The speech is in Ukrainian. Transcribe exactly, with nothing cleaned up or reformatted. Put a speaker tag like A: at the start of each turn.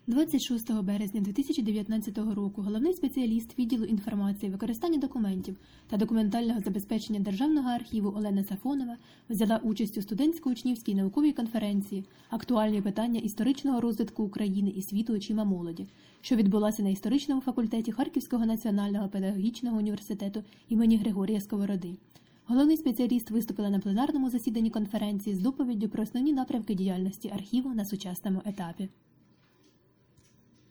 A: двадцять шостого березня дві тисячі дев'ятнадцятого року головний спеціаліст відділу інформації, використання документів та документального забезпечення Державного архіву Олена Сафонова взяла участь у студентсько-учнівській науковій конференції «Актуальні питання історичного розвитку України і світу очима молоді», що відбулася на історичному факультеті Харківського національного педагогічного університету імені Григорія Сковороди. Головний спеціаліст виступила на пленарному засіданні конференції з доповіддю про основні напрямки діяльності архіву на сучасному етапі.